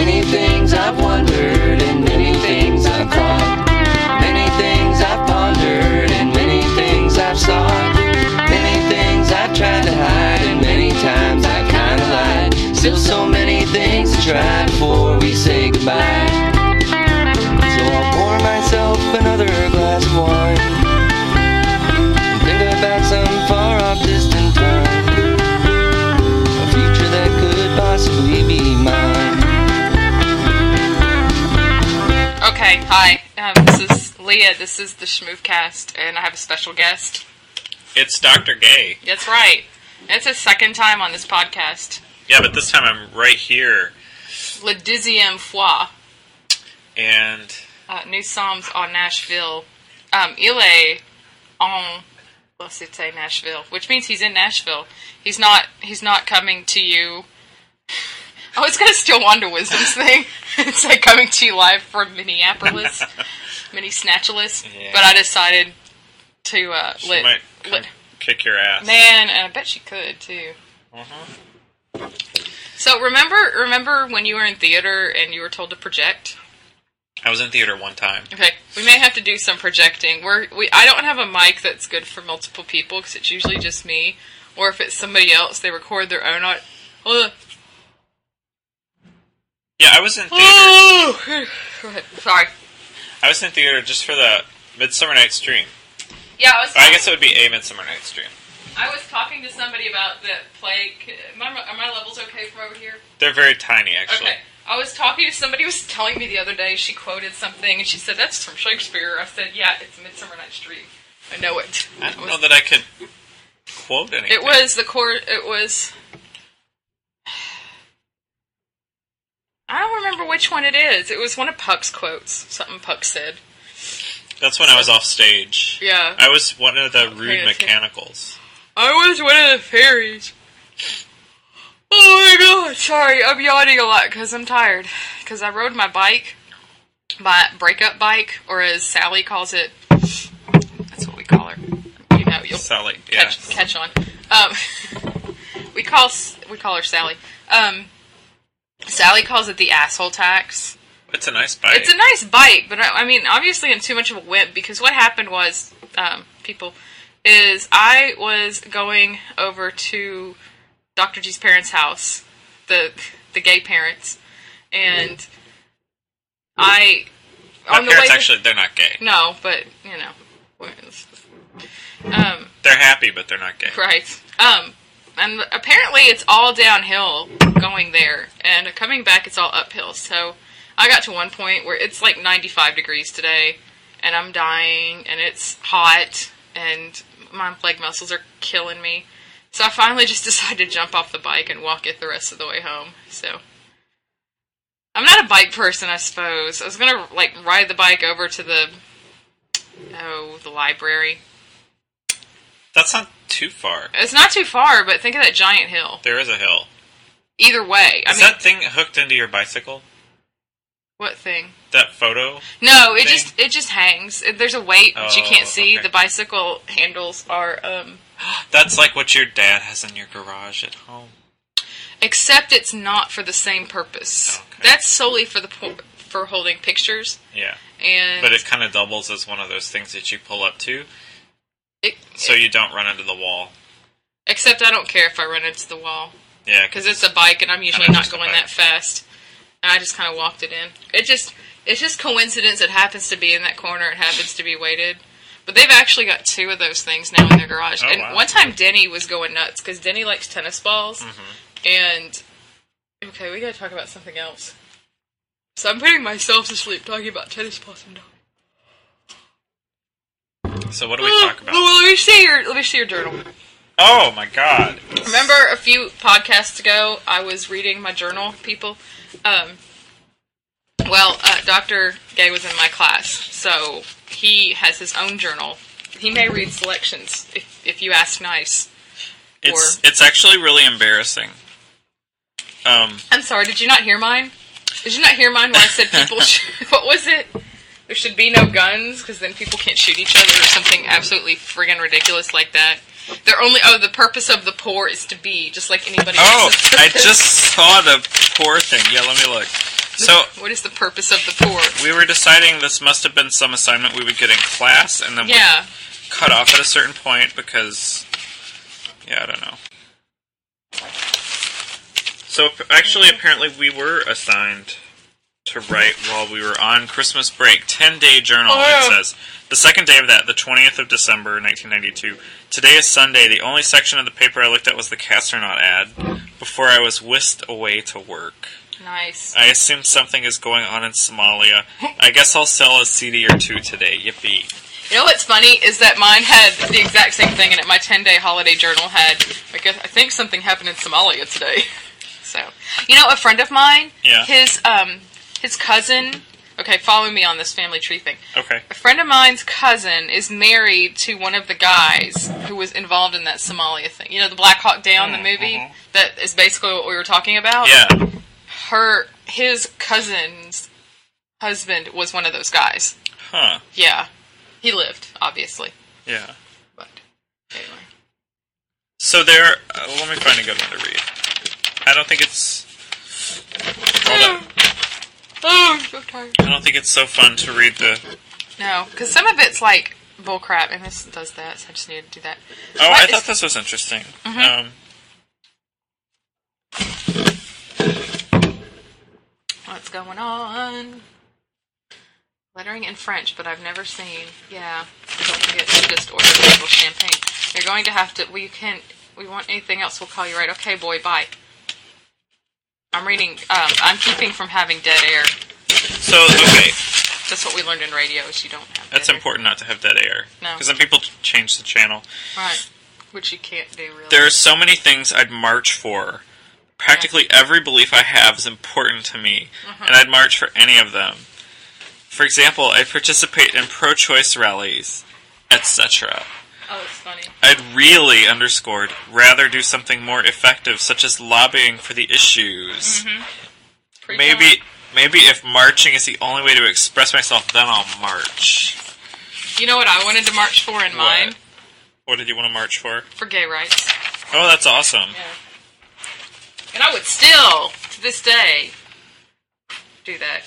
Many things I've wondered, and many things I've thought. Many things I've pondered, and many things I've sought. Many things I've tried to hide, and many times I've kinda lied. Still so many things to try before we say goodbye. So I'll pour myself another glass of wine and think about some far-off distant time, a future that could possibly be mine. Okay, hi. This is Leah. This is the Schmoovcast, and I have a special guest. It's Dr. Gay. That's right. It's his second time on this podcast. Yeah, but this time I'm right here. Le deuxième fois. And Nous sommes en Nashville. Il est en la cité Nashville, which means he's in Nashville. He's not coming to you. I was going to steal Wanda Wisdom's thing and say coming to you live from Minneapolis, Mini-Snatchalis, yeah. But I decided to she might kick your ass. Man, and I bet she could too. Uh-huh. So remember when you were in theater and you were told to project? I was in theater one time. Okay, we may have to do some projecting. I don't have a mic that's good for multiple people because it's usually just me, or if it's somebody else, they record their own. Yeah, I was in theater. Go ahead. Sorry. I was in theater just for the Midsummer Night's Dream. Yeah, I guess it would be a Midsummer Night's Dream. I was talking to somebody about the play. Are my levels okay from over here? They're very tiny, actually. Okay. I was talking to somebody who was telling me the other day, she quoted something, and she said, that's from Shakespeare. I said, yeah, it's Midsummer Night's Dream. I know it. I don't know that I could quote anything. It was... I don't remember which one it is. It was one of Puck's quotes. Something Puck said. That's when I was off stage. Yeah. I was one of the rude mechanicals. I was one of the fairies. Oh my god, sorry, I'm yawning a lot because I'm tired. Because I rode my bike, my breakup bike, or as Sally calls it, that's what we call her. You know, you'll Sally, catch on. We call her Sally. Sally calls it the asshole tax. It's a nice bike. It's a nice bike, but I mean, obviously I'm too much of a wimp because what happened was, I was going over to Dr. G's parents' house, the gay parents, and My parents, actually, they're not gay. No, but, you know. They're happy, but they're not gay. Right. And apparently it's all downhill going there, and coming back it's all uphill, so I got to one point where it's like 95 degrees today, and I'm dying, and it's hot, and my leg muscles are killing me. So I finally just decided to jump off the bike and walk it the rest of the way home. So I'm not a bike person, I suppose. I was gonna ride the bike over to the library. That's not too far. It's not too far, but think of that giant hill. There is a hill. Either way, Is that thing hooked into your bicycle? What thing? That photo? No, it just hangs. There's a weight which you can't see. Okay. The bicycle handles are That's like what your dad has in your garage at home. Except it's not for the same purpose. Okay. That's solely for holding pictures. Yeah. But it kind of doubles as one of those things that you pull up to, so you don't run into the wall. Except I don't care if I run into the wall. Yeah, because it's a bike and I'm usually not going that fast. And I just kind of walked it in. It's just coincidence. It happens to be in that corner. It happens to be weighted. But they've actually got 2 of those things now in their garage. Oh, and wow. One time Denny was going nuts because Denny likes tennis balls. Mm-hmm. And okay, we gotta talk about something else. So I'm putting myself to sleep talking about tennis balls and So what do we talk about? Well, let me see your journal. Oh my god! Remember a few podcasts ago, I was reading my journal, people. Dr. Gay was in my class, so he has his own journal. He may read selections if you ask nice. It's actually really embarrassing. I'm sorry, did you not hear mine? Did you not hear mine when I said people what was it? There should be no guns, because then people can't shoot each other, or something absolutely friggin' ridiculous like that. The purpose of the poor is to be, just like anybody else. Oh, I just saw the poor thing. Yeah, let me look. So, what is the purpose of the pour? We were deciding this must have been some assignment we would get in class, and then we'd cut off at a certain point because, I don't know. So, actually, apparently we were assigned to write while we were on Christmas break. 10-day journal, it says. The second day of that, the 20th of December, 1992. Today is Sunday. The only section of the paper I looked at was the Castronaut ad before I was whisked away to work. Nice. I assume something is going on in Somalia. I guess I'll sell a CD or two today. Yippee. You know what's funny is that mine had the exact same thing, and my 10-day holiday journal had, I think something happened in Somalia today. So, a friend of mine, his cousin, follow me on this family tree thing. Okay. A friend of mine's cousin is married to one of the guys who was involved in that Somalia thing. You know, the Black Hawk Down, the movie? That is basically what we were talking about? Yeah. His cousin's husband was one of those guys. Huh. Yeah. He lived, obviously. Yeah. But, anyway. So let me find a good one to read. I don't think it's... Hold on. Oh, I'm so tired. I don't think it's so fun to read the... No, because some of it's like bullcrap, and this does that, so I just needed to do that. Oh, I thought this was interesting. What's going on? Lettering in French, but I've never seen. Yeah, don't forget to just order a little champagne. You're going to have to... We want anything else, we'll call you right. Okay, boy, bye. I'm reading... I'm keeping from having dead air. So, okay. That's what we learned in radio, is you don't have That's dead important not to have dead air. No. Because then people change the channel. Right. Which you can't do, really. There are so many things I'd march for. Practically every belief I have is important to me, and I'd march for any of them. For example, I participate in pro-choice rallies, etc. Oh, that's funny. I'd really underscored rather do something more effective, such as lobbying for the issues. Maybe if marching is the only way to express myself, then I'll march. You know what I wanted to march for in mine? What did you want to march for? For gay rights. Oh, that's awesome. Yeah. And I would still, to this day, do that.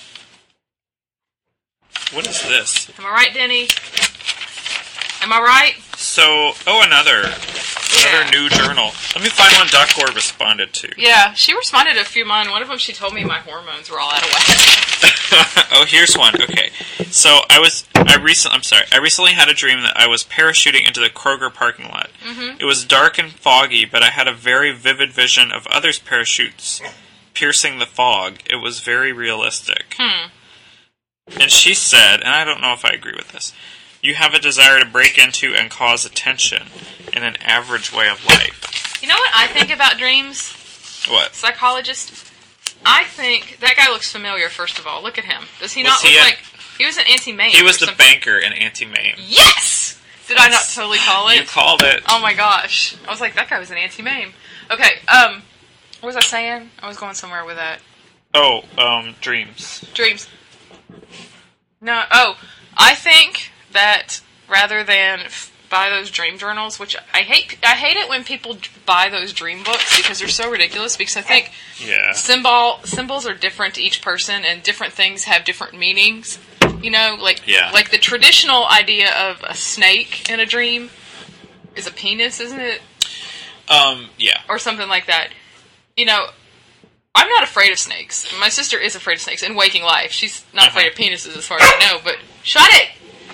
What is this? Am I right, Denny? Am I right? So, another new journal. Let me find one Doc Gore responded to. Yeah, she responded to a few of mine. One of them, she told me my hormones were all out of whack. Oh, here's one. Okay. So, I recently had a dream that I was parachuting into the Kroger parking lot. It was dark and foggy, but I had a very vivid vision of others' parachutes piercing the fog. It was very realistic. And she said, and I don't know if I agree with this, you have a desire to break into and cause attention in an average way of life. You know what I think about dreams? What? Psychologist. I think that guy looks familiar, first of all. Look at him. Does he not look like... He was an Auntie Mame. He was the banker in Auntie Mame. Yes! Did I not totally call it? You called it. Oh my gosh. I was like, that guy was an Auntie Mame. Okay, what was I saying? I was going somewhere with that. Oh, dreams. Dreams. No, I think that rather than buy those dream journals, which I hate it when people buy those dream books because they're so ridiculous, because I think symbols are different to each person and different things have different meanings. You know, like the traditional idea of a snake in a dream is a penis, isn't it? Yeah. Or something like that. You know, I'm not afraid of snakes. My sister is afraid of snakes in waking life. She's not afraid of penises as far as I know, but shut it!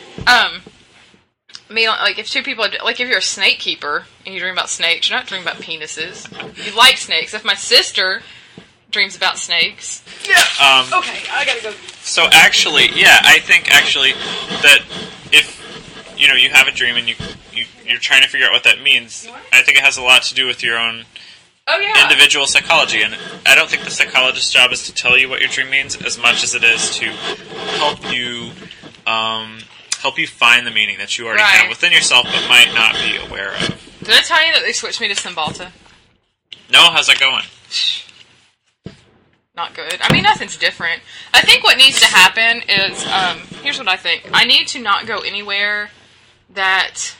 Like, if two people, like, if you're a snake keeper and you dream about snakes, you're not dreaming about penises. You like snakes. If my sister dreams about snakes. Yeah. Okay, I gotta go. So actually, I think actually that if, you have a dream and you're trying to figure out what that means, I think it has a lot to do with your own individual psychology, and I don't think the psychologist's job is to tell you what your dream means as much as it is to help you find the meaning that you already have within yourself but might not be aware of. Did I tell you that they switched me to Cymbalta? No, how's that going? Not good. I mean, nothing's different. I think what needs to happen is, here's what I think. I need to not go anywhere that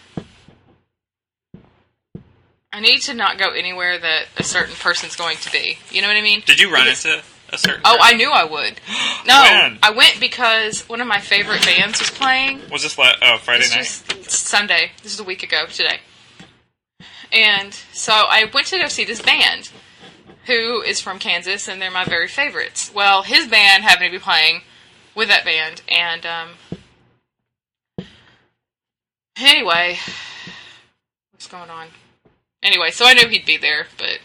a certain person's going to be. You know what I mean? Did you run into a certain Oh, time? I knew I would. No, When? I went because one of my favorite bands was playing. Was this Friday night? It's Sunday. This is a week ago today. And so I went to go see this band, who is from Kansas, and they're my very favorites. Well, his band happened to be playing with that band, and anyway, what's going on? Anyway, so I knew he'd be there, but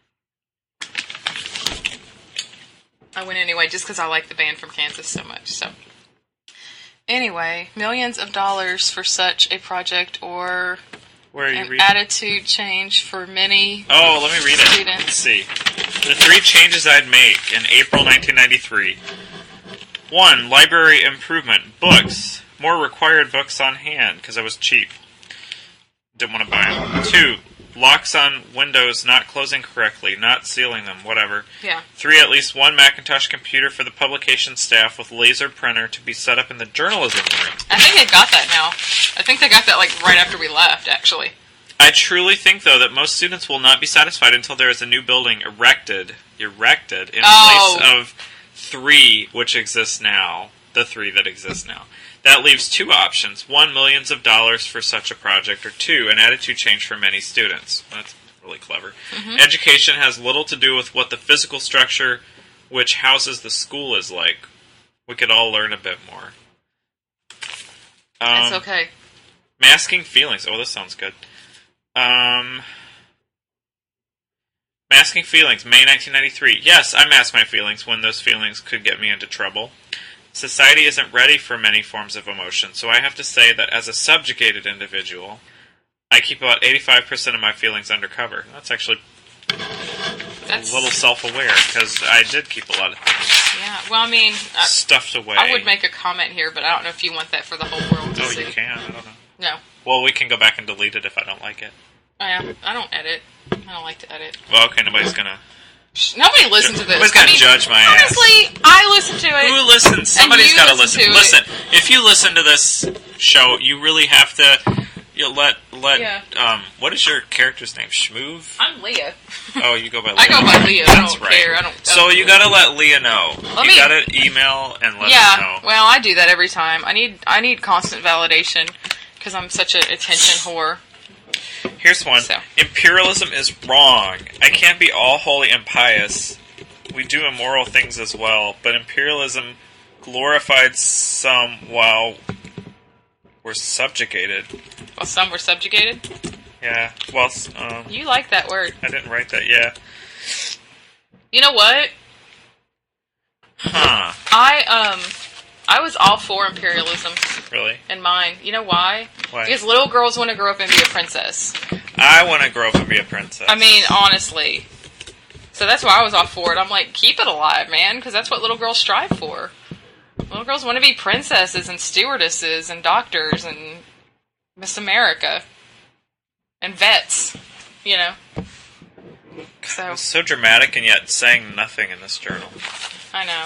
I went anyway just because I like the band from Kansas so much. So anyway, millions of dollars for such a project, or Where are you an reading? attitude change for many Oh, let me read it. students. Let's see. The 3 changes I'd make in April 1993. 1. Library improvement. Books. More required books on hand, because I was cheap. Didn't want to buy them. 2. Locks on windows not closing correctly, not sealing them, whatever. Yeah. 3. At least one Macintosh computer for the publication staff with laser printer to be set up in the journalism room. I think they got that now. I think they got that like right after we left, actually. I truly think, though, that most students will not be satisfied until there is a new building erected in place of 3 which exist now, the 3 that exist now. That leaves 2 options. 1, millions of dollars for such a project, or 2, an attitude change for many students. That's really clever. Mm-hmm. Education has little to do with what the physical structure which houses the school is like. We could all learn a bit more. It's okay. Masking feelings. Oh, this sounds good. Masking feelings, May 1993. Yes, I mask my feelings when those feelings could get me into trouble. Society isn't ready for many forms of emotion, so I have to say that as a subjugated individual, I keep about 85% of my feelings undercover. That's actually a little self-aware, because I did keep a lot of things Yeah, well, I mean, stuffed away. I would make a comment here, but I don't know if you want that for the whole world to Oh, see. you can? I don't know. No. Well, we can go back and delete it if I don't like it. I don't edit. I don't like to edit. Well, okay, nobody's gonna... Nobody listens to this. Nobody's gonna judge my ass. Honestly, I listen to it. Who listens? Somebody's you got to listen listen. to Listen, if you listen to this show, you really have to. You let. Yeah. What is your character's name? Shmoove? I'm Leah. Oh, you go by Leah. I go by Leah. I That's don't right. care. I don't. So you gotta let Leah know. You gotta email and let her know. Well, I do that every time. I need constant validation because I'm such an attention whore. Here's one. So. Imperialism is wrong. I can't be all holy and pious. We do immoral things as well, but imperialism glorified some while we're subjugated. Well, some were subjugated. Yeah. Well, You like that word. I didn't write that. Yeah. You know what? Huh. I was all for imperialism Really? in mine. You know why? Why? Because little girls want to grow up and be a princess. I want to grow up and be a princess. I mean, honestly. So that's why I was all for it. I'm like, keep it alive, man, because that's what little girls strive for. Little girls want to be princesses and stewardesses and doctors and Miss America and vets, you know. So It's so dramatic and yet saying nothing in this journal. I know.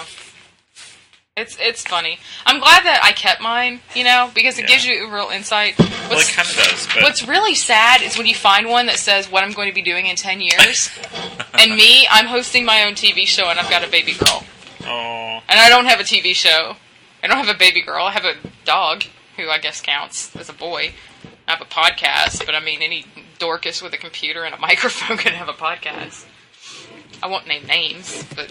It's funny. I'm glad that I kept mine, you know, because it gives you a real insight. Well, it kind of does. But What's really sad is when you find one that says what I'm going to be doing in 10 years, and me, I'm hosting my own TV show and I've got a baby girl. Oh. And I don't have a TV show. I don't have a baby girl. I have a dog, who I guess counts as a boy. I have a podcast, but I mean, any Dorcas with a computer and a microphone can have a podcast. I won't name names, but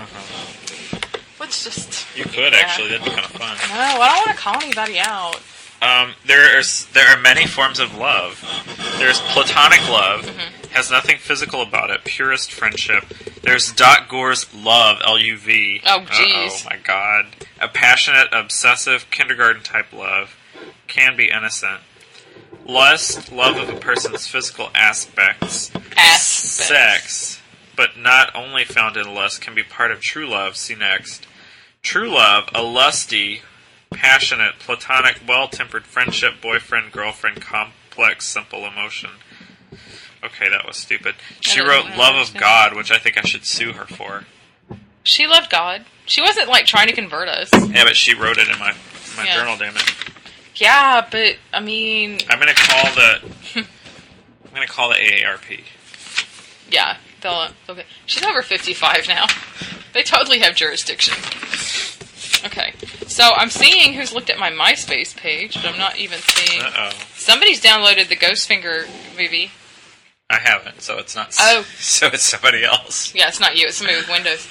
let's just... You could, actually. That'd be kind of fun. No, I don't want to call anybody out. There are many forms of love. There's platonic love, has nothing physical about it, purest friendship. There's Dot Gore's love, L-U-V. Oh, jeez. Oh, my God. A passionate, obsessive, kindergarten-type love. Can be innocent. Lust, love of a person's physical aspects. Sex, but not only found in lust, can be part of true love. See next. True love, a lusty, passionate, platonic, well-tempered friendship, boyfriend, girlfriend, complex, simple emotion. Okay, that was stupid. She wrote love of God, which I think I should sue her for. She loved God. She wasn't, like, trying to convert us. Yeah, but she wrote it in my journal, damn it. Yeah, but, I mean... I'm gonna call the AARP. Yeah, they'll get... She's over 55 now. They totally have jurisdiction. Okay, so I'm seeing who's looked at my MySpace page, but I'm not even seeing... Uh-oh. Somebody's downloaded the Ghostfinger movie. I haven't, so it's not... Oh. So it's somebody else. Yeah, it's not you. It's somebody with Windows.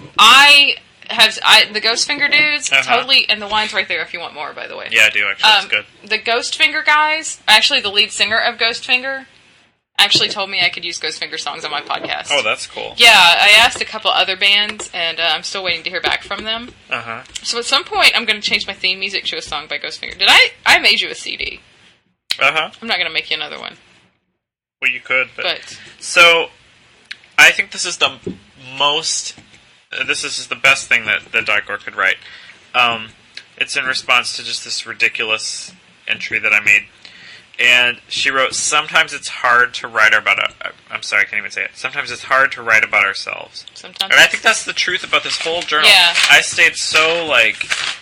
The Ghostfinger dudes, totally... And the line's right there if you want more, by the way. Yeah, I do, actually. It's good. The Ghostfinger guys, actually the lead singer of Ghostfinger, actually told me I could use Ghostfinger songs on my podcast. Oh, that's cool. Yeah, I asked a couple other bands, and I'm still waiting to hear back from them. Uh-huh. So at some point, I'm going to change my theme music to a song by Ghostfinger. I made you a CD. Uh-huh. I'm not going to make you another one. Well, you could, but... So, I think this is the most... This is the best thing that Dicor could write. It's in response to just this ridiculous entry that I made. And she wrote, sometimes it's hard to write about... I'm sorry, I can't even say it. Sometimes it's hard to write about ourselves. Sometimes. And I think that's the truth about this whole journal. Yeah. I stayed so, like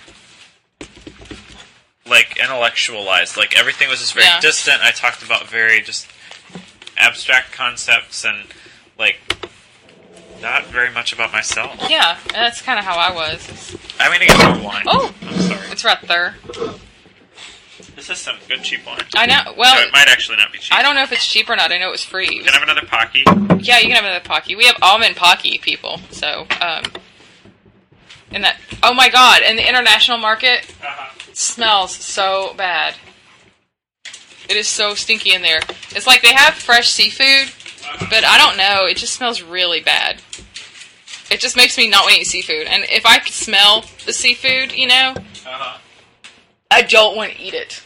intellectualized. Like, everything was just very distant. I talked about very just abstract concepts and, like, not very much about myself. Yeah, that's kind of how I was. I'm going to get more wine. Oh! I'm sorry. It's right there. This is some good cheap wine. I know. Well, it might actually not be cheap. I don't know if it's cheap or not. I know it was free. Can I have another Pocky? Yeah, you can have another Pocky. We have almond Pocky, people. So, oh my god, in the international market, it smells so bad. It is so stinky in there. It's like they have fresh seafood, but I don't know. It just smells really bad. It just makes me not want to eat seafood. And if I could smell the seafood, you know, I don't want to eat it.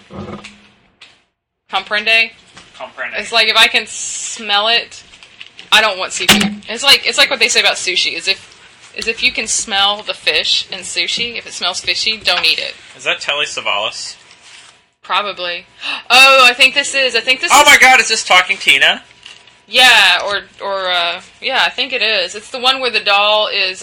Comprende? Comprende. It's like if I can smell it, I don't want seafood. It's like what they say about sushi. Is if you can smell the fish in sushi, if it smells fishy, don't eat it. Is that Telly Savalas? Probably. Oh, I think this is. Oh my god, is this Talking Tina? Yeah, yeah, I think it is. It's the one where the doll is,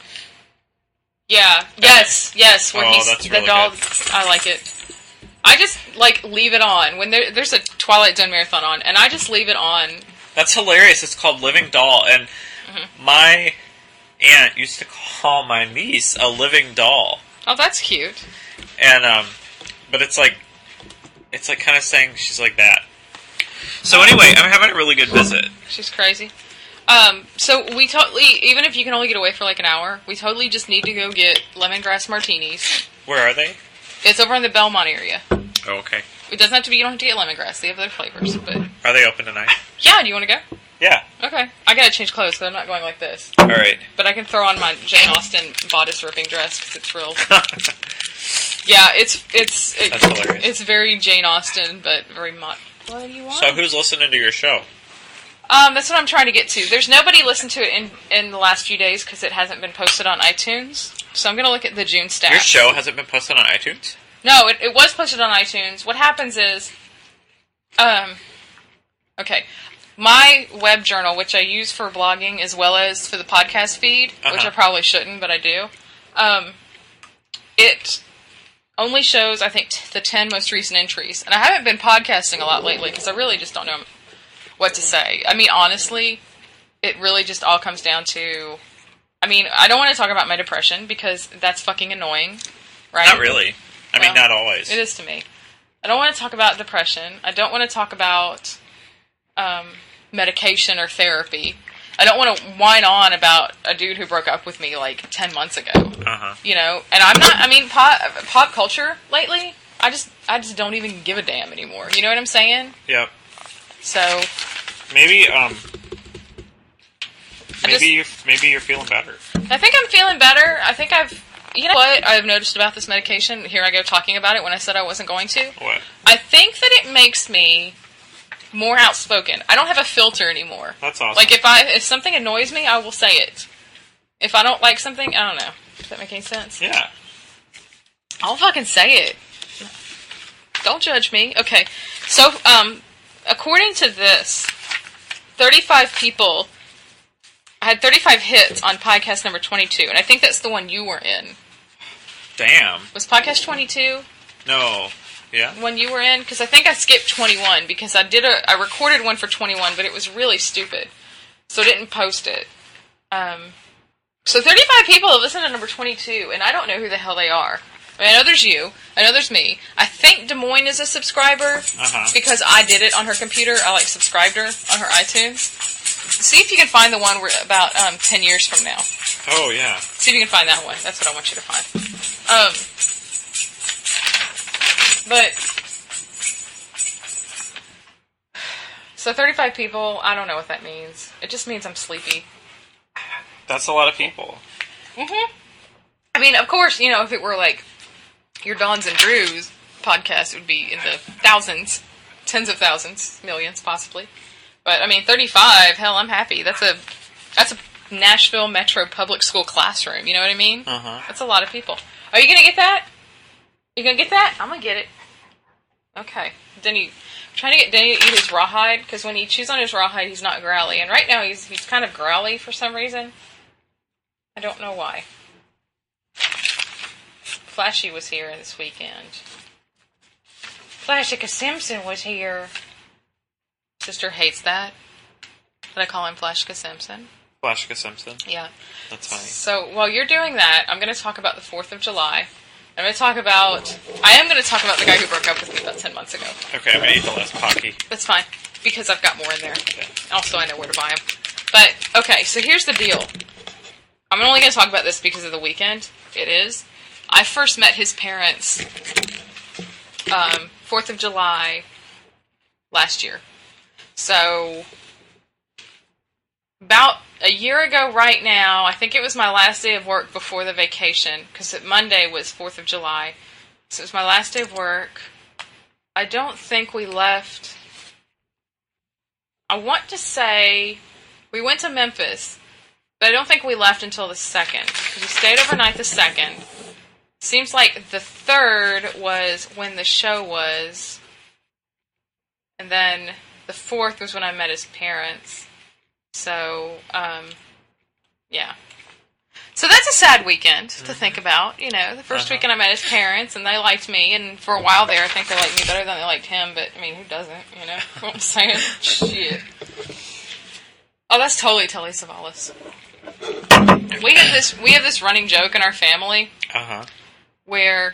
yeah, yes, where that's the really doll, good. I like it. I just, leave it on. When there's a Twilight Zone marathon on, and I just leave it on. That's hilarious. It's called Living Doll, and my aunt used to call my niece a living doll. Oh, that's cute. And, but it's like kind of saying she's like that. So anyway, I'm having a really good visit. She's crazy. So we totally, even if you can only get away for like an hour, we totally just need to go get lemongrass martinis. Where are they? It's over in the Belmont area. Oh, okay. It doesn't have to be, you don't have to get lemongrass. They have other flavors, but... Are they open tonight? Yeah, do you want to go? Yeah. Okay. I gotta change clothes because I'm not going like this. Alright. But I can throw on my Jane Austen bodice ripping dress because it's real. Yeah, it's That's hilarious. It's very Jane Austen, but very What do you want? So who's listening to your show? That's what I'm trying to get to. There's nobody listened to it in the last few days because it hasn't been posted on iTunes. So I'm going to look at the June stats. Your show hasn't been posted on iTunes? No, it was posted on iTunes. What happens is, okay, my web journal, which I use for blogging as well as for the podcast feed, which I probably shouldn't, but I do, it only shows, I think, the 10 most recent entries. And I haven't been podcasting a lot lately because I really just don't know what to say. I mean, honestly, it really just all comes down to... I mean, I don't want to talk about my depression because that's fucking annoying, right? Not really. I mean, not always. It is to me. I don't want to talk about depression. I don't want to talk about medication or therapy. I don't want to whine on about a dude who broke up with me like 10 months ago. You know? And I'm not... I mean, pop culture lately, I just don't even give a damn anymore. You know what I'm saying? Yep. So... Maybe you're feeling better. I think I'm feeling better. I think you know what I've noticed about this medication? Here I go talking about it when I said I wasn't going to. What? I think that it makes me more outspoken. I don't have a filter anymore. That's awesome. Like if something annoys me, I will say it. If I don't like something, I don't know. Does that make any sense? Yeah. I'll fucking say it. Don't judge me. Okay. So, according to this, 35 people... I had 35 hits on podcast number 22, and I think that's the one you were in. Damn. Was podcast 22? No. Yeah? One you were in? Because I think I skipped 21, because I recorded one for 21, but it was really stupid. So I didn't post it. So 35 people have listened to number 22, and I don't know who the hell they are. I mean, I know there's you. I know there's me. I think Des Moines is a subscriber because I did it on her computer. I subscribed her on her iTunes. See if you can find the one where about 10 years from now. Oh, yeah. See if you can find that one. That's what I want you to find. But so 35 people, I don't know what that means. It just means I'm sleepy. That's a lot of people. Mm-hmm. I mean, of course, if it were like your Dawns and Drews podcast, it would be in the thousands, tens of thousands, millions, possibly. But I mean, 35. Hell, I'm happy. That's a Nashville Metro public school classroom. You know what I mean? That's a lot of people. Are you gonna get that? You gonna get that? I'm gonna get it. Okay. Denny, I'm trying to get Denny to eat his rawhide because when he chews on his rawhide, he's not growly, and right now he's kind of growly for some reason. I don't know why. Flashy was here this weekend. Flashika Simpson was here. Sister hates that. Did I call him Flashika Simpson? Flashika Simpson? Yeah. That's funny. So while you're doing that, I'm going to talk about the 4th of July. I am going to talk about the guy who broke up with me about 10 months ago. Okay, I'm going to eat the last Pocky. That's fine, because I've got more in there. Okay. Also, I know where to buy them. But, okay, so here's the deal. I'm only going to talk about this because of the weekend. It is. I first met his parents 4th of July last year. So, about a year ago right now, I think it was my last day of work before the vacation, because Monday was 4th of July. So it was my last day of work. I don't think we left. I want to say we went to Memphis, but I don't think we left until the 2nd. We stayed overnight the 2nd. Seems like the 3rd was when the show was, and then the 4th was when I met his parents. So, yeah. So that's a sad weekend to think about. The first weekend I met his parents, and they liked me, and for a while there, I think they liked me better than they liked him, but, I mean, who doesn't, what I'm saying? Shit. Oh, that's totally Telly Savalas. We have this running joke in our family, where,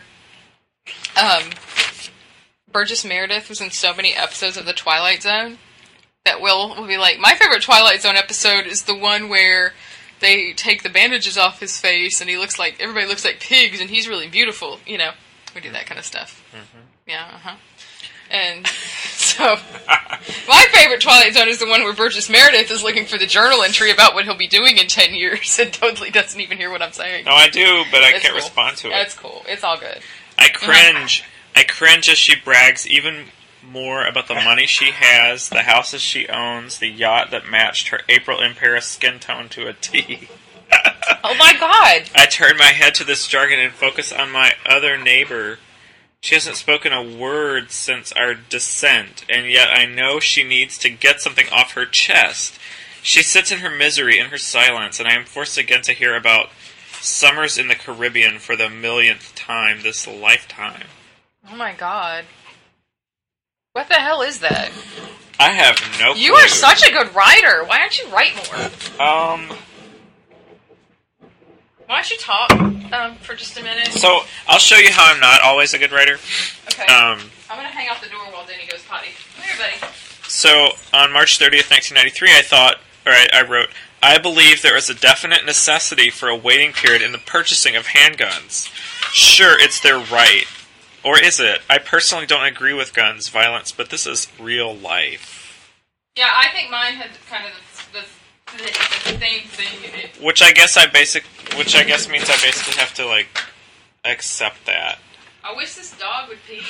Burgess Meredith was in so many episodes of The Twilight Zone, that Will be like, my favorite Twilight Zone episode is the one where they take the bandages off his face and everybody looks like pigs and he's really beautiful. We do that kind of stuff. Yeah, And so, my favorite Twilight Zone is the one where Burgess Meredith is looking for the journal entry about what he'll be doing in 10 years and totally doesn't even hear what I'm saying. No, I do, but I can't respond to it. That's cool. It's all good. I cringe. I cringe as she brags even more about the money she has, the houses she owns, the yacht that matched her April in Paris skin tone to a T. Oh my God! I turn my head to this jargon and focus on my other neighbor. She hasn't spoken a word since our descent, and yet I know she needs to get something off her chest. She sits in her misery, in her silence, and I am forced again to hear about summers in the Caribbean for the millionth time this lifetime. Oh my God. What the hell is that? I have no clue. You are such a good writer. Why don't you write more? Why don't you talk for just a minute? So, I'll show you how I'm not always a good writer. Okay. I'm going to hang out the door while Denny goes potty. Come here, buddy. So, on March 30th, 1993, I wrote, I believe there is a definite necessity for a waiting period in the purchasing of handguns. Sure, it's their right. Or is it? I personally don't agree with guns violence, but this is real life. Yeah, I think mine had kind of the same thing in it. Which I guess means I basically have to accept that. I wish this dog would pee.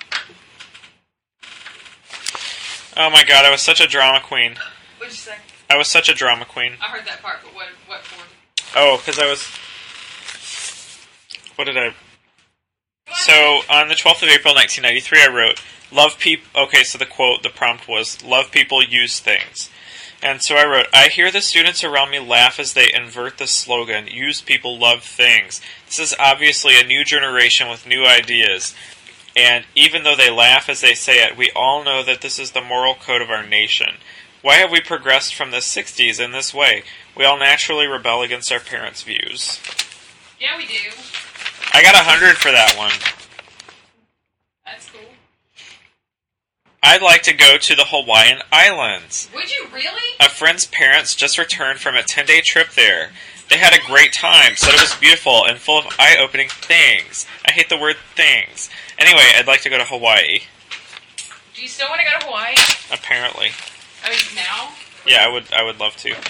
Oh my God, I was such a drama queen. What'd you say? I was such a drama queen. I heard that part, but what for? Oh, because I was. What did I? So, on the 12th of April, 1993, I wrote, love people... Okay, so the prompt was, love people, use things. And so I wrote, I hear the students around me laugh as they invert the slogan, use people, love things. This is obviously a new generation with new ideas. And even though they laugh as they say it, we all know that this is the moral code of our nation. Why have we progressed from the 60s in this way? We all naturally rebel against our parents' views. Yeah, we do. I got 100 for that one. That's cool. I'd like to go to the Hawaiian Islands. Would you really? A friend's parents just returned from a 10-day trip there. They had a great time, said it was beautiful and full of eye-opening things. I hate the word things. Anyway, I'd like to go to Hawaii. Do you still want to go to Hawaii? Apparently. I mean, now? Yeah, I would love to.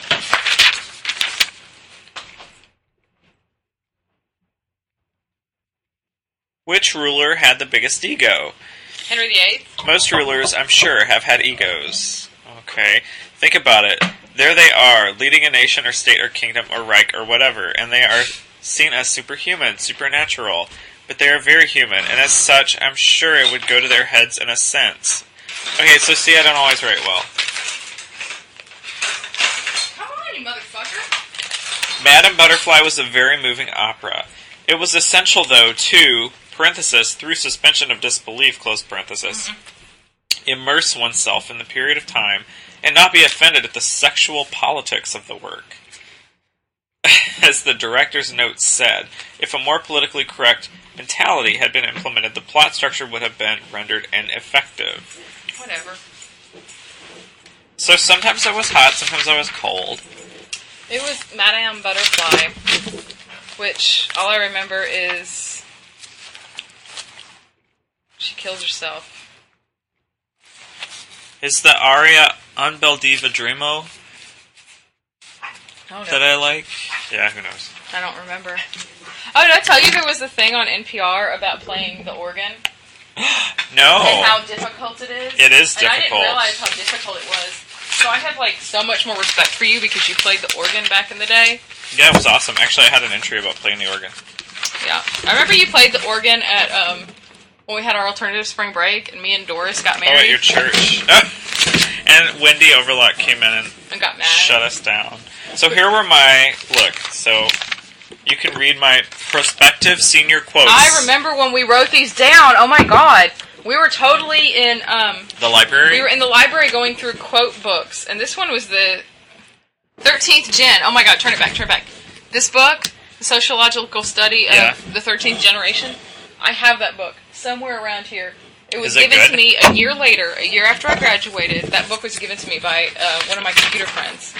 Which ruler had the biggest ego? Henry VIII? Most rulers, I'm sure, have had egos. Okay, think about it. There they are, leading a nation or state or kingdom or Reich or whatever, and they are seen as superhuman, supernatural. But they are very human, and as such, I'm sure it would go to their heads in a sense. Okay, so see, I don't always write well. Come on, you motherfucker. Madame Butterfly was a very moving opera. It was essential, though, to, parenthesis, through suspension of disbelief, close parenthesis, immerse oneself in the period of time and not be offended at the sexual politics of the work. As the director's notes said, if a more politically correct mentality had been implemented, the plot structure would have been rendered ineffective. Whatever. So sometimes I was hot, sometimes I was cold. It was Madame Butterfly, which all I remember is she kills herself. Is the aria Un bel di vedremo that I like? Yeah, who knows? I don't remember. Oh, did I tell you there was a thing on NPR about playing the organ? No. And how difficult it is? It is and difficult. I didn't realize how difficult it was. So I have, like, so much more respect for you because you played the organ back in the day. Yeah, it was awesome. Actually, I had an entry about playing the organ. Yeah. I remember you played the organ at, when we had our alternative spring break, and me and Doris got married. Oh, at your church. And Wendy Overlock came in and got mad. Shut us down. So here were my... Look, so you can read my prospective senior quotes. I remember when we wrote these down. Oh, my God. We were totally in... the library? We were in the library going through quote books, and this one was the 13th Gen. Oh, my God. Turn it back. This book, The Sociological Study of the 13th Generation, I have that book somewhere around here. It was given to me a year later, a year after I graduated. That book was given to me by one of my computer friends.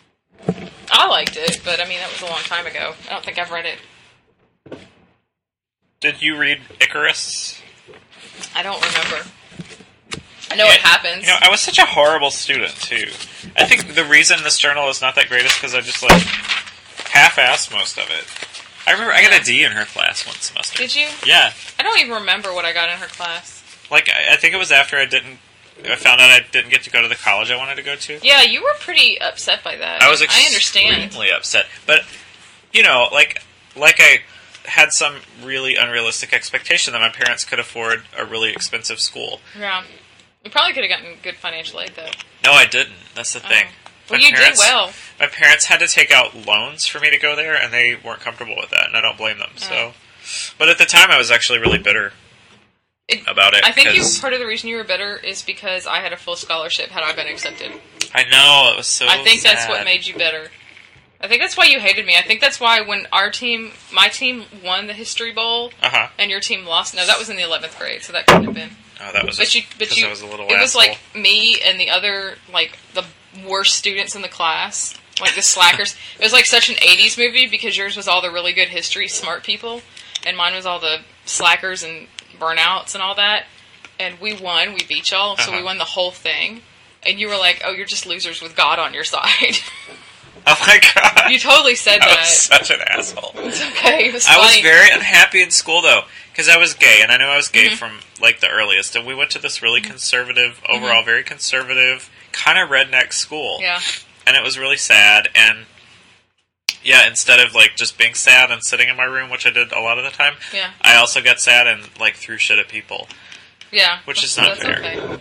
I liked it, but I mean, that was a long time ago. I don't think I've read it. Did you read Icarus? I don't remember. I know it happens. You know, I was such a horrible student, too. I think the reason this journal is not that great is because I just, like, half-assed most of it. I remember I got a D in her class one semester. Did you? Yeah. I don't even remember what I got in her class. Like, I think it was after I found out I didn't get to go to the college I wanted to go to. Yeah, you were pretty upset by that. I was extremely upset. But, you know, like I had some really unrealistic expectation that my parents could afford a really expensive school. Yeah. You probably could have gotten good financial aid, though. No, I didn't. That's the thing. Well, you did well. My parents had to take out loans for me to go there, and they weren't comfortable with that, and I don't blame them. So, but at the time, I was actually really bitter about it. I think part of the reason you were bitter is because I had a full scholarship had I been accepted. I know, it was so I think sad. that's what made you bitter. I think that's why you hated me. I think that's why when my team won the History Bowl, and your team lost. No, that was in the 11th grade, so that couldn't have been. Oh, that was because I was a little It was asshole. like me and the other, like, the worst students in the class, like the slackers. It was like such an 80s movie because yours was all the really good history, smart people, and mine was all the slackers and burnouts and all that. And we won. We beat y'all, so we won the whole thing. And you were like, oh, you're just losers with God on your side. Oh my God. You totally said that. I was such an asshole. It's okay. It was funny. I was very unhappy in school, though, because I was gay, and I knew I was gay from, like, the earliest. And we went to this really conservative, overall very conservative, kind of redneck school. Yeah. And it was really sad, and, yeah, instead of, like, just being sad and sitting in my room, which I did a lot of the time, I also got sad and, like, threw shit at people. Yeah. Which is not fair. Okay.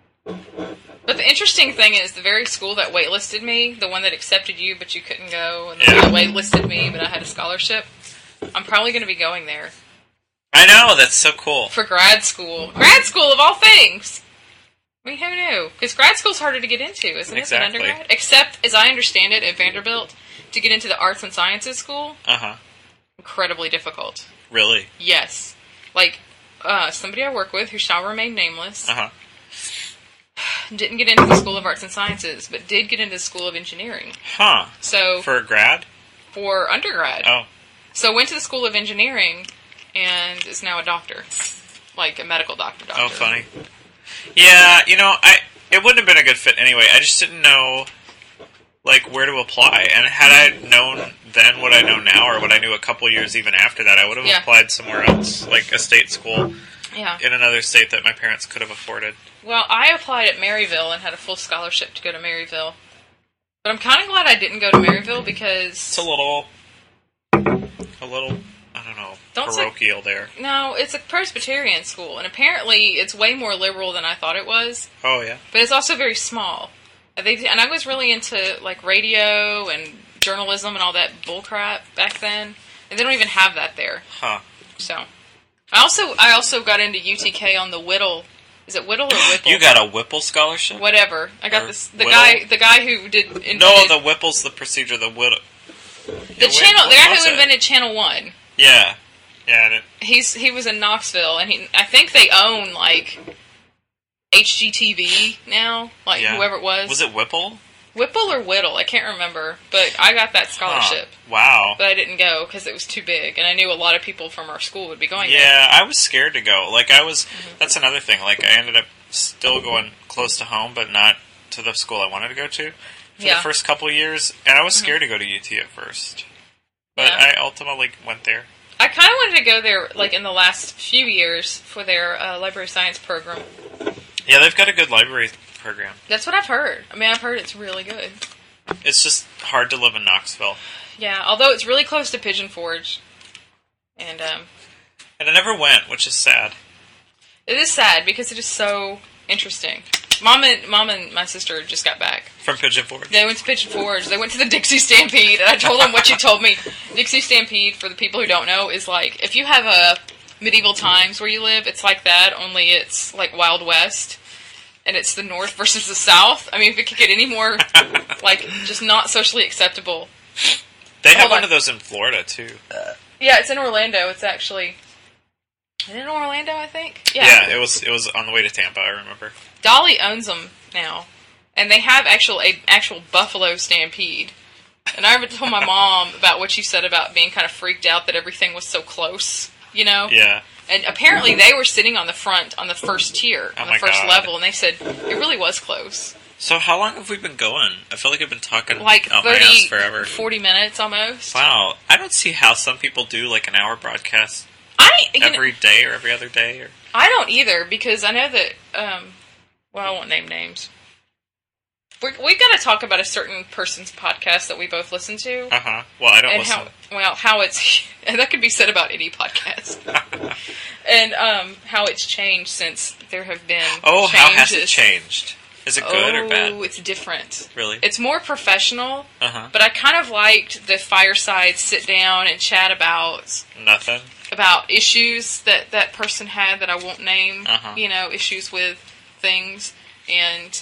But the interesting thing is, the very school that waitlisted me, the one that accepted you but you couldn't go, and the one that waitlisted me but I had a scholarship, I'm probably going to be going there. I know, that's so cool. For grad school. Grad school, of all things! I mean, who knew? Because grad school's harder to get into, isn't it, than Exactly. undergrad? Except, as I understand it, at Vanderbilt, to get into the arts and sciences school, incredibly difficult. Really? Yes. Like, somebody I work with, who shall remain nameless, didn't get into the School of Arts and Sciences, but did get into the School of Engineering. Huh. So For a grad? for undergrad. Oh. So went to the School of Engineering and is now a doctor. Like a medical doctor. Oh, funny. Yeah, it wouldn't have been a good fit anyway. I just didn't know, like, where to apply. And had I known then what I know now, or what I knew a couple years even after that, I would have applied somewhere else, like a state school in another state that my parents could have afforded. Well, I applied at Maryville and had a full scholarship to go to Maryville. But I'm kind of glad I didn't go to Maryville because... It's a little, I don't know, parochial there. No, it's a Presbyterian school, and apparently it's way more liberal than I thought it was. Oh, yeah? But it's also very small. And I was really into, like, radio and journalism and all that bullcrap back then. And they don't even have that there. Huh. So... I also got into UTK on the Whittle. Is it Whittle or Whipple? You got a Whipple scholarship? Whatever. I got this. The Whittle? guy who did. No, the Whipple's the procedure. The Whittle. The guy who invented Channel 1. Yeah. Yeah. He was in Knoxville, and I think they own like HGTV now. Like whoever it was. Was it Whipple? Whipple or Whittle? I can't remember. But I got that scholarship. Wow. But I didn't go because it was too big, and I knew a lot of people from our school would be going there. Yeah, I was scared to go. Like, that's another thing. Like, I ended up still going close to home, but not to the school I wanted to go to for the first couple of years, and I was scared to go to UT at first. But I ultimately went there. I kind of wanted to go there, like, in the last few years for their library science program. Yeah, they've got a good library program. That's what I've heard. I mean, I've heard it's really good. It's just hard to live in Knoxville. Yeah, although it's really close to Pigeon Forge. And I never went, which is sad. It is sad because it is so interesting. Mom and my sister just got back. From Pigeon Forge? They went to Pigeon Forge. They went to the Dixie Stampede, and I told them what you told me. Dixie Stampede, for the people who don't know, is like, if you have a medieval times where you live, it's like that, only it's like Wild West. And it's the North versus the South. I mean, if it could get any more, like, just not socially acceptable. They have one of those in Florida, too. Yeah, it's in Orlando. It's actually... Is it in Orlando, I think? Yeah, it was on the way to Tampa, I remember. Dolly owns them now. And they have actual buffalo stampede. And I told my mom about what you said about being kind of freaked out that everything was so close, you know? Yeah. And apparently they were sitting on the front, on the first tier, on the first level, and they said it really was close. So how long have we been going? I feel like I've been talking like out my ass forever. 40 minutes almost. Wow. I don't see how some people do like an hour broadcast every day or every other day. Or... I don't either, because I know that, well, I won't name names. We've got to talk about a certain person's podcast that we both listen to. Uh-huh. Well, I don't listen. How it's... And that could be said about any podcast. And how it's changed since there have been changes. How has it changed? Is it good or bad? Oh, it's different. Really? It's more professional. Uh-huh. But I kind of liked the fireside sit down and chat about... Nothing? About issues that person had that I won't name. Uh-huh. You know, issues with things. And...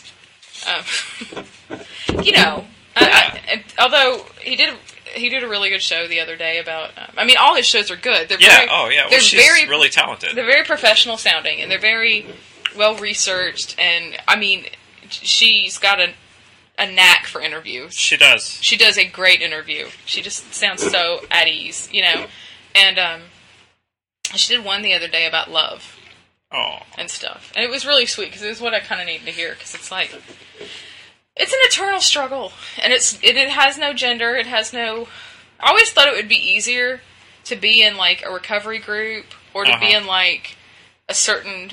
you know, although he did a really good show the other day about. I mean, all his shows are good. They're very, Well, she's really talented. They're very professional sounding, and they're very well researched. And I mean, she's got a knack for interviews. She does. She does a great interview. She just sounds so at ease, you know. And she did one the other day about love. Oh. And stuff. And it was really sweet, because it was what I kind of needed to hear, because it's like, it's an eternal struggle. And it has no gender, it has no... I always thought it would be easier to be in, like, a recovery group, or to be in, like, a certain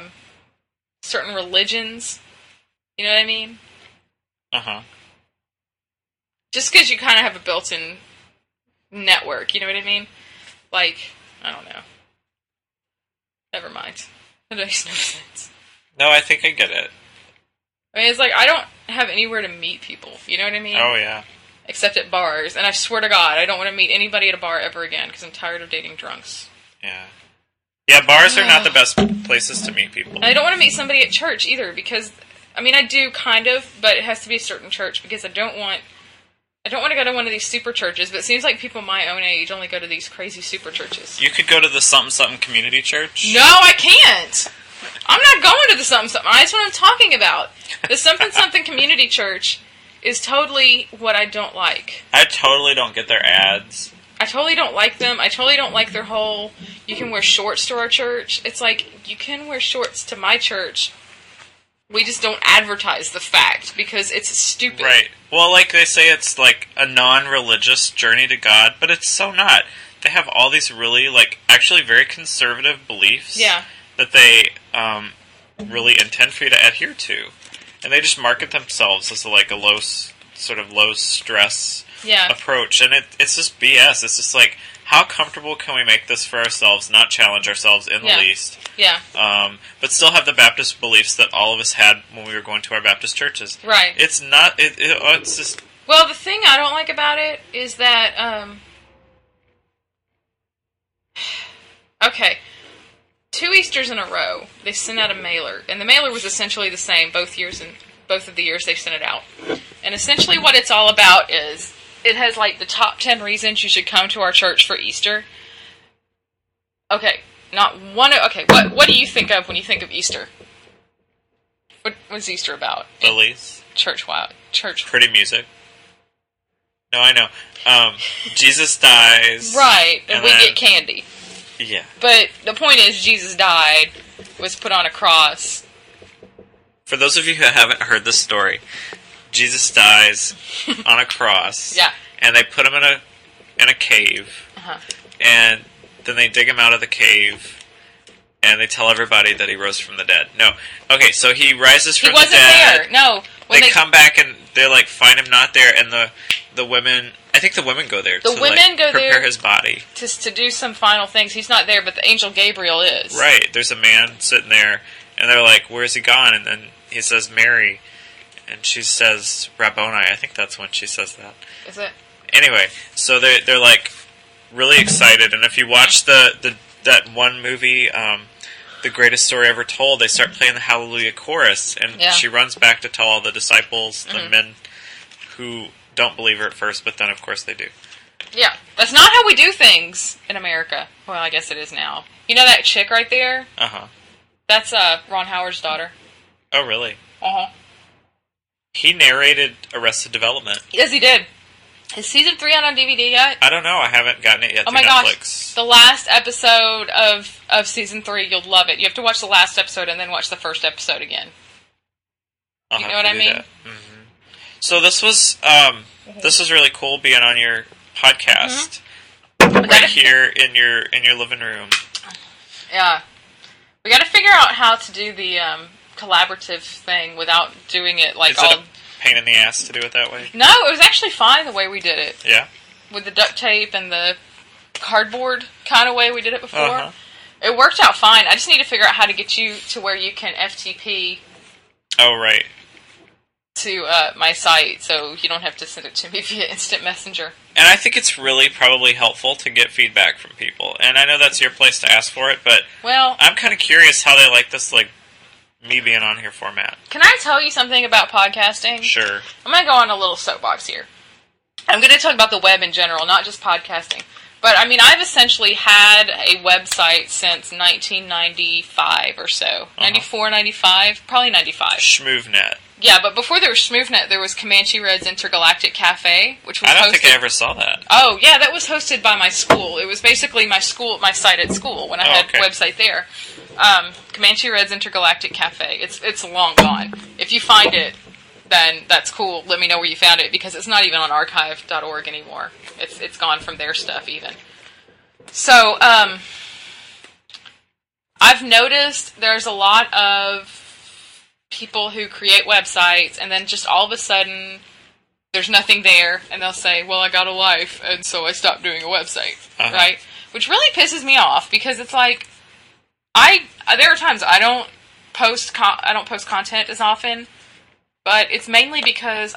religions. You know what I mean? Uh-huh. Just because you kind of have a built-in network, you know what I mean? Like, I don't know. Never mind. That makes no sense. No, I think I get it. I mean, it's like, I don't have anywhere to meet people. You know what I mean? Oh, yeah. Except at bars. And I swear to God, I don't want to meet anybody at a bar ever again, because I'm tired of dating drunks. Yeah. Yeah, bars are not the best places to meet people. And I don't want to meet somebody at church either, because, I mean, I do kind of, but it has to be a certain church, because I don't want to go to one of these super churches, but it seems like people my own age only go to these crazy super churches. You could go to the something something community church. No, I can't. I'm not going to the something something. That's what I'm talking about. The something something community church is totally what I don't like. I totally don't get their ads. I totally don't like them. I totally don't like their whole, you can wear shorts to our church. It's like, you can wear shorts to my church. We just don't advertise the fact because it's stupid. Right. Well, like they say, it's like a non-religious journey to God, but it's so not. They have all these really, like, actually very conservative beliefs that they really intend for you to adhere to. And they just market themselves as like a low stress approach. And it's just BS. It's just like, how comfortable can we make this for ourselves, not challenge ourselves in the least? Yeah. But still have the Baptist beliefs that all of us had when we were going to our Baptist churches. Right. It's not, it's just... Well, the thing I don't like about it is that, okay, 2 Easters in a row, they sent out a mailer, and the mailer was essentially the same both of the years they sent it out. And essentially what it's all about is, it has like the top 10 reasons you should come to our church for Easter. Okay, what do you think of when you think of Easter? What's Easter about? Lilies. Church. Pretty music. No, I know. Jesus dies. Right, and we get candy. Yeah. But the point is, Jesus died, was put on a cross. For those of you who haven't heard this story, Jesus dies on a cross. Yeah. And they put him in a cave. Uh-huh. And then they dig him out of the cave. And they tell everybody that he rose from the dead. No. Okay, so he rises from the dead. He wasn't there. No. They come back and they like find him not there, and the women, I think the women go there to prepare his body. To do some final things. He's not there, but the angel Gabriel is. Right. There's a man sitting there, and they're like, where's he gone? And then he says, Mary. And she says, Rabboni. I think that's when she says that. Is it? Anyway, so they're like really excited, and if you watch that one movie, The Greatest Story Ever Told, they start playing the Hallelujah chorus, and she runs back to tell all the disciples, the men who don't believe her at first, but then of course they do. Yeah, that's not how we do things in America. Well, I guess it is now. You know that chick right there? Uh-huh. That's Ron Howard's daughter. Oh, really? Uh-huh. He narrated Arrested Development. Yes, he did. Is season 3 out on DVD yet? I don't know. I haven't gotten it yet Oh through my Netflix. gosh. The last episode of season 3, you'll love it. You have to watch the last episode and then watch the first episode again. You know what I mean? Mm-hmm. So this was really cool being on your podcast right here in your living room. Yeah. We got to figure out how to do the collaborative thing without doing it like Is it a pain in the ass to do it that way? No, it was actually fine the way we did it. Yeah? With the duct tape and the cardboard kind of way we did it before. Uh-huh. It worked out fine. I just need to figure out how to get you to where you can FTP. Oh, right. To my site, so you don't have to send it to me via instant messenger. And I think it's really probably helpful to get feedback from people. And I know that's your place to ask for it, but I'm kind of curious how they like this, like, me being on here format. Can I tell you something about podcasting? Sure. I'm going to go on a little soapbox here. I'm going to talk about the web in general, not just podcasting. But, I mean, I've essentially had a website since 1995 or so. 94, 95? Probably 95. SchmoovNet. Yeah, but before there was SchmoovNet, there was Comanche Red's Intergalactic Cafe, which was I don't think I ever saw that. Oh, yeah, that was hosted by my school. It was basically my site at school when I had a website there. Comanche Red's Intergalactic Cafe. It's long gone. If you find it, then that's cool. Let me know where you found it, because it's not even on archive.org anymore. It's gone from their stuff even. So, I've noticed there's a lot of people who create websites, and then just all of a sudden, there's nothing there, and they'll say, well, I got a life, and so I stopped doing a website, right? Which really pisses me off, because it's like, there are times I don't post content as often, but it's mainly because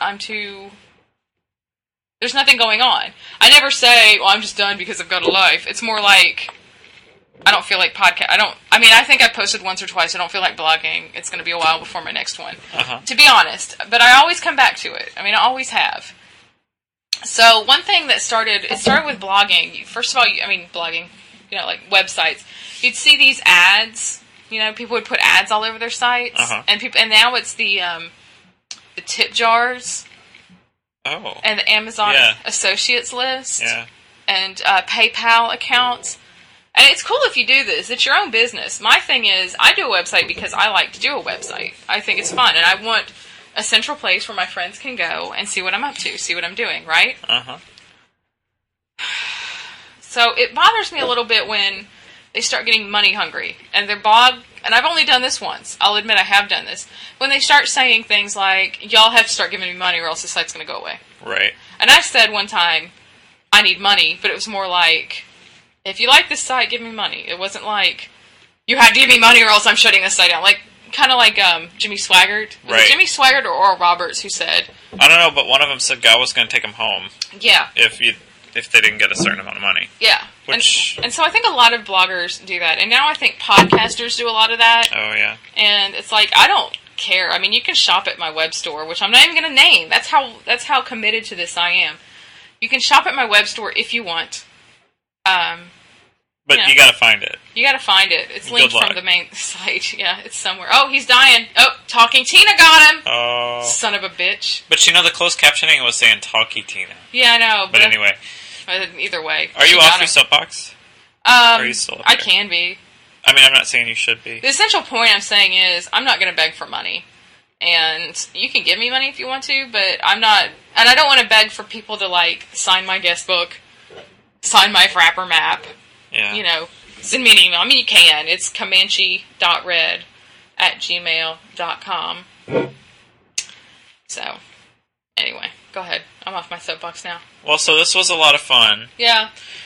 there's nothing going on. I never say, well, I'm just done because I've got a life. It's more like, I don't feel like podcast. I think I posted once or twice. I don't feel like blogging. It's going to be a while before my next one, to be honest. But I always come back to it. I mean, I always have. So one thing that started with blogging. First of all, blogging, like websites. You'd see these ads. People would put ads all over their sites, and now it's the tip jars. Oh. And the Amazon Associates list. Yeah. And PayPal accounts. And it's cool if you do this. It's your own business. My thing is, I do a website because I like to do a website. I think it's fun, and I want a central place where my friends can go and see what I'm up to, see what I'm doing, right? So it bothers me a little bit when they start getting money hungry, and their blog, and I've only done this once. I'll admit I have done this. When they start saying things like, y'all have to start giving me money or else the site's going to go away. Right. And I said one time, I need money, but it was more like, if you like this site, give me money. It wasn't like, you have to give me money or else I'm shutting this site down. Kind of like Jimmy Swaggart. Was it Jimmy Swaggart or Oral Roberts who said... I don't know, but one of them said God was going to take them home. Yeah. If they didn't get a certain amount of money. Yeah. Which... And so I think a lot of bloggers do that. And now I think podcasters do a lot of that. Oh, yeah. And it's like, I don't care. I mean, you can shop at my web store, which I'm not even going to name. That's how committed to this I am. You can shop at my web store if you want. But you gotta find it. You gotta find it. It's linked from the main site. Yeah, it's somewhere. Oh, he's dying. Oh, Talking Tina got him. Oh. Son of a bitch. But the closed captioning was saying Talkie Tina. Yeah, I know. But anyway. Either way. Are you off your soapbox? Or are you still up I there? can be. I mean, I'm not saying you should be. The essential point I'm saying is, I'm not gonna beg for money. And you can give me money if you want to, but I'm not... And I don't want to beg for people to, sign my guest book, sign my Frapper map. Yeah. Send me an email. I mean, you can. It's comanche.red@gmail.com. So, anyway, go ahead. I'm off my soapbox now. Well, so this was a lot of fun. Yeah.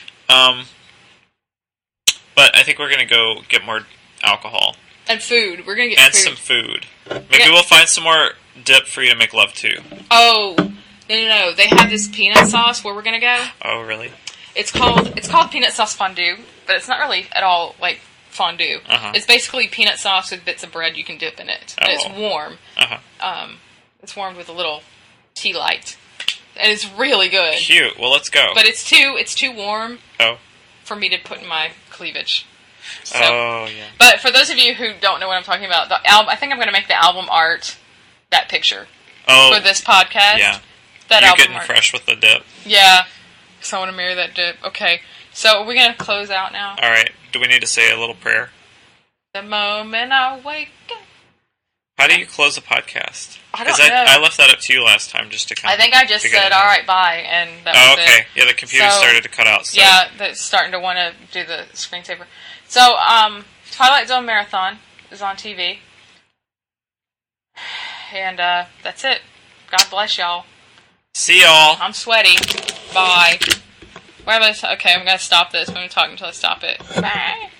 But I think we're going to go get more alcohol. And food. We're going to get food. And some food. Maybe we'll find some more dip for you to make love to. Oh, no. They have this peanut sauce where we're going to go. Oh, really? It's called peanut sauce fondue, but it's not really at all like fondue. It's basically peanut sauce with bits of bread you can dip in it. And it's warm. It's warmed with a little tea light. And it's really good. Cute. Well, let's go. But it's too warm for me to put in my cleavage. So, yeah. But for those of you who don't know what I'm talking about, I think I'm going to make the album art, that picture, for this podcast. Yeah. That You're album getting art. fresh with the dip. Yeah. Because I want to marry that dip. Okay. So are we going to close out now? All right. Do we need to say a little prayer? The moment I wake up. How do you close a podcast? I don't know. I left that up to you last time just to kind of... I think I just said, all right, bye, and that was okay. it. Yeah, the computer started to cut out. So. Yeah, that's starting to want to do the screensaver. So, Twilight Zone Marathon is on TV. And that's it. God bless y'all. See y'all. I'm sweaty. Bye. Okay, I'm going to stop this. I'm going to talk until I stop it. Bye.